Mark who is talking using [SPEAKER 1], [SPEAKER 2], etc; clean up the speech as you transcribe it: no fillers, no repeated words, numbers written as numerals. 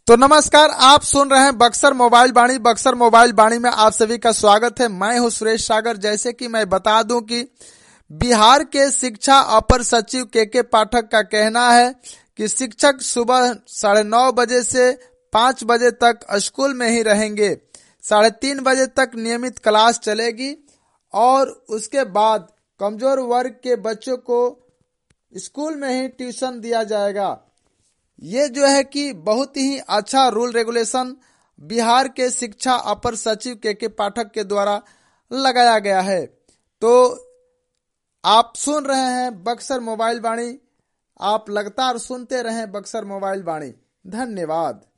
[SPEAKER 1] तो नमस्कार, आप सुन रहे हैं बक्सर मोबाइल वाणी। बक्सर मोबाइल वाणी में आप सभी का स्वागत है। मैं हूं सुरेश सागर। जैसे कि मैं बता दूं कि बिहार के शिक्षा अपर सचिव के पाठक का कहना है कि शिक्षक सुबह 9:30 बजे से 5 बजे तक स्कूल में ही रहेंगे। 3:30 बजे तक नियमित क्लास चलेगी और उसके बाद कमजोर वर्ग के बच्चों को स्कूल में ही ट्यूशन दिया जाएगा। ये जो है कि बहुत ही अच्छा रूल रेगुलेशन बिहार के शिक्षा अपर सचिव के पाठक के द्वारा लगाया गया है। तो आप सुन रहे हैं बक्सर मोबाइल वाणी। आप लगातार सुनते रहें बक्सर मोबाइल वाणी। धन्यवाद।